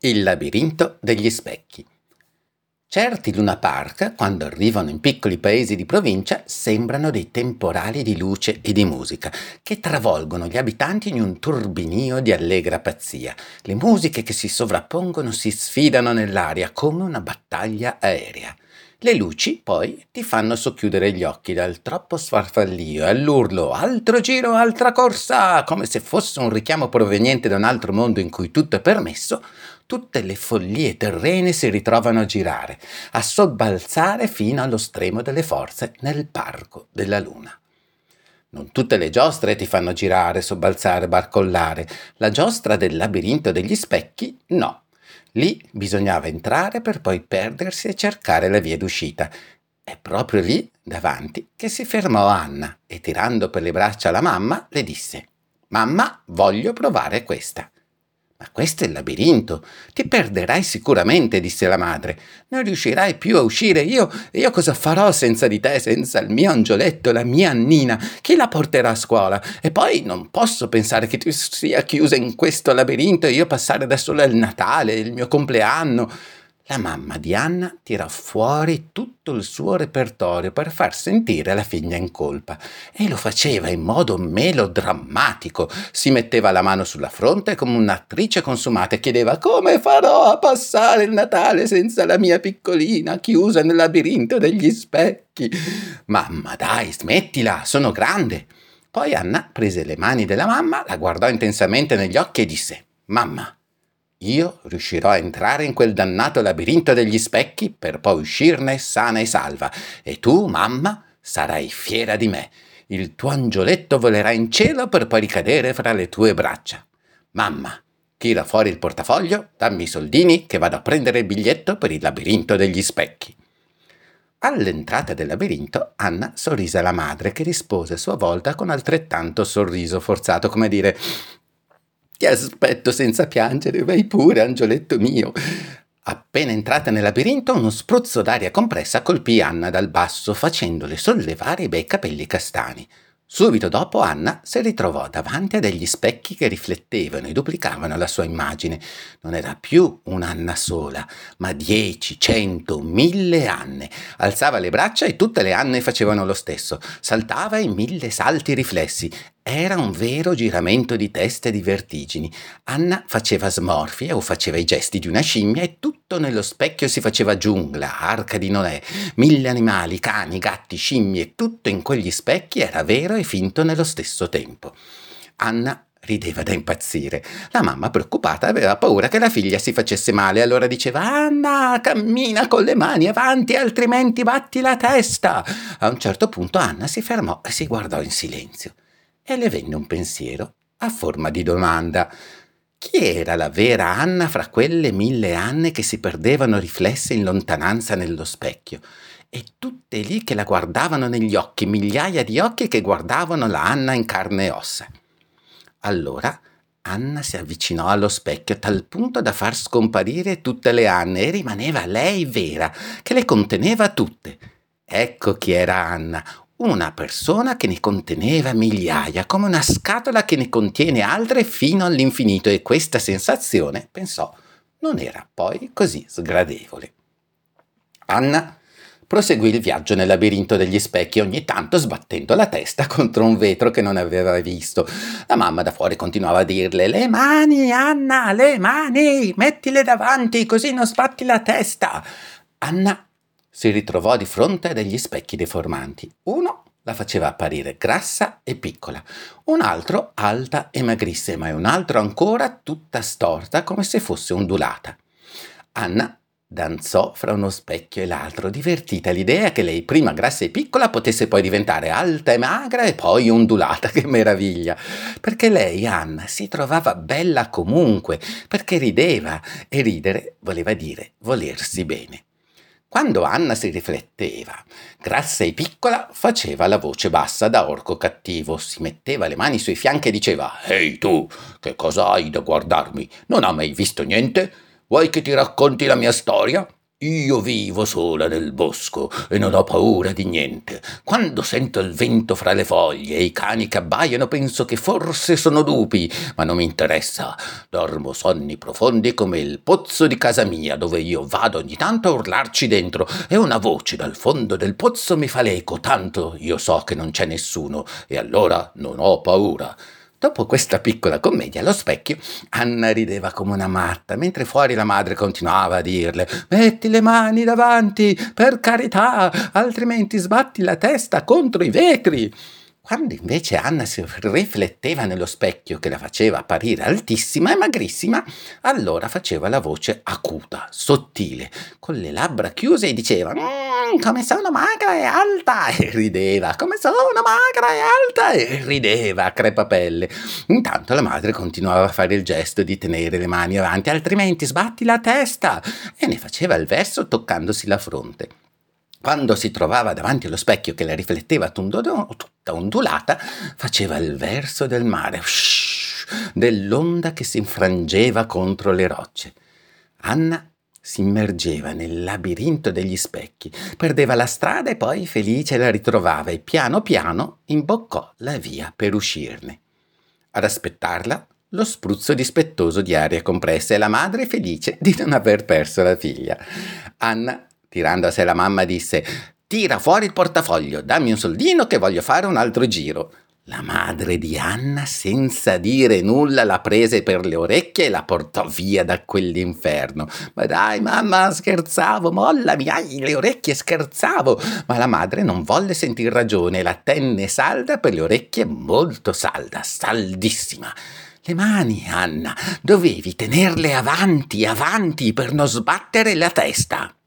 Il labirinto degli specchi. Certi Luna Park, quando arrivano in piccoli paesi di provincia, sembrano dei temporali di luce e di musica che travolgono gli abitanti in un turbinio di allegra pazzia. Le musiche che si sovrappongono si sfidano nell'aria come una battaglia aerea. Le luci poi ti fanno socchiudere gli occhi dal troppo sfarfallio e all'urlo «Altro giro, altra corsa!» come se fosse un richiamo proveniente da un altro mondo in cui tutto è permesso. Tutte le follie terrene si ritrovano a girare, a sobbalzare fino allo stremo delle forze nel parco della luna. Non tutte le giostre ti fanno girare, sobbalzare, barcollare. La giostra del labirinto degli specchi, no. Lì bisognava entrare per poi perdersi e cercare la via d'uscita. È proprio lì, davanti, che si fermò Anna e tirando per le braccia la mamma le disse: «Mamma, voglio provare questa». «Ma questo è il labirinto, ti perderai sicuramente», disse la madre. «Non riuscirai più a uscire. Io cosa farò senza di te, senza il mio angioletto, la mia Annina? Chi la porterà a scuola? E poi non posso pensare che tu sia chiusa in questo labirinto e io passare da sola il Natale, il mio compleanno». La mamma di Anna tirò fuori tutto il suo repertorio per far sentire la figlia in colpa e lo faceva in modo melodrammatico. Si metteva la mano sulla fronte come un'attrice consumata e chiedeva: «Come farò a passare il Natale senza la mia piccolina chiusa nel labirinto degli specchi?» «Mamma, dai, smettila, sono grande». Poi Anna prese le mani della mamma, la guardò intensamente negli occhi e disse: «Mamma, io riuscirò a entrare in quel dannato labirinto degli specchi per poi uscirne sana e salva. E tu, mamma, sarai fiera di me. Il tuo angioletto volerà in cielo per poi ricadere fra le tue braccia. Mamma, tira fuori il portafoglio, dammi i soldini che vado a prendere il biglietto per il labirinto degli specchi». All'entrata del labirinto, Anna sorrise alla madre, che rispose a sua volta con altrettanto sorriso forzato, come dire: «Ti aspetto senza piangere, vai pure, angioletto mio». Appena entrata nel labirinto, uno spruzzo d'aria compressa colpì Anna dal basso, facendole sollevare i bei capelli castani. Subito dopo Anna si ritrovò davanti a degli specchi che riflettevano e duplicavano la sua immagine. Non era più un'Anna sola, ma 10, 100, 1000 Anne. Alzava le braccia e tutte le Anne facevano lo stesso. Saltava in 1000 salti riflessi. Era un vero giramento di teste e di vertigini. Anna faceva smorfie o faceva i gesti di una scimmia e tutto nello specchio si faceva giungla, arca di Noè. 1000 animali, cani, gatti, scimmie, tutto in quegli specchi era vero e finto nello stesso tempo. Anna rideva da impazzire. La mamma, preoccupata, aveva paura che la figlia si facesse male, allora diceva: «Anna, cammina con le mani avanti, altrimenti batti la testa». A un certo punto Anna si fermò e si guardò in silenzio. E le venne un pensiero a forma di domanda. Chi era la vera Anna fra quelle 1000 Anne che si perdevano riflesse in lontananza nello specchio? E tutte lì che la guardavano negli occhi, migliaia di occhi che guardavano la Anna in carne e ossa. Allora Anna si avvicinò allo specchio a tal punto da far scomparire tutte le Anne e rimaneva lei vera, che le conteneva tutte. Ecco chi era Anna. Una persona che ne conteneva migliaia, come una scatola che ne contiene altre fino all'infinito, e questa sensazione, pensò, non era poi così sgradevole. Anna proseguì il viaggio nel labirinto degli specchi, ogni tanto sbattendo la testa contro un vetro che non aveva visto. La mamma da fuori continuava a dirle: «Le mani, Anna, le mani, mettile davanti così non sbatti la testa». Anna si ritrovò di fronte a degli specchi deformanti. Uno la faceva apparire grassa e piccola, un altro alta e magrissima e un altro ancora tutta storta come se fosse ondulata. Anna danzò fra uno specchio e l'altro, divertita all'idea che lei, prima grassa e piccola, potesse poi diventare alta e magra e poi ondulata. Che meraviglia! Perché lei, Anna, si trovava bella comunque, perché rideva, e ridere voleva dire volersi bene. Quando Anna si rifletteva, grassa e piccola, faceva la voce bassa da orco cattivo, si metteva le mani sui fianchi e diceva: «Ehi tu, che cosa hai da guardarmi? Non hai mai visto niente? Vuoi che ti racconti la mia storia?» Io vivo sola nel bosco e non ho paura di niente. Quando sento il vento fra le foglie e i cani che abbaiano penso che forse sono lupi, ma non mi interessa. Dormo sonni profondi come il pozzo di casa mia, dove io vado ogni tanto a urlarci dentro e una voce dal fondo del pozzo mi fa l'eco, tanto io so che non c'è nessuno e allora non ho paura. Dopo questa piccola commedia allo specchio, Anna rideva come una matta, mentre fuori la madre continuava a dirle: «Metti le mani davanti, per carità, altrimenti sbatti la testa contro i vetri». Quando invece Anna si rifletteva nello specchio che la faceva apparire altissima e magrissima, allora faceva la voce acuta, sottile, con le labbra chiuse e diceva: come sono magra e alta!» e rideva. «Come sono magra e alta!» e rideva a crepapelle. Intanto la madre continuava a fare il gesto di tenere le mani avanti: «Altrimenti sbatti la testa!» e ne faceva il verso toccandosi la fronte. Quando si trovava davanti allo specchio che la rifletteva tutta ondulata, faceva il verso del mare, dell'onda che si infrangeva contro le rocce. Anna si immergeva nel labirinto degli specchi, perdeva la strada e poi felice la ritrovava e piano piano imboccò la via per uscirne. Ad aspettarla lo spruzzo dispettoso di aria compressa e la madre felice di non aver perso la figlia. Anna, tirando a sé la mamma, disse: «Tira fuori il portafoglio, dammi un soldino che voglio fare un altro giro». La madre di Anna, senza dire nulla, la prese per le orecchie e la portò via da quell'inferno. «Ma dai, mamma, scherzavo, mollami, hai le orecchie, scherzavo!» Ma la madre non volle sentir ragione e la tenne salda per le orecchie, molto salda, saldissima. «Le mani, Anna, dovevi tenerle avanti, avanti, per non sbattere la testa!»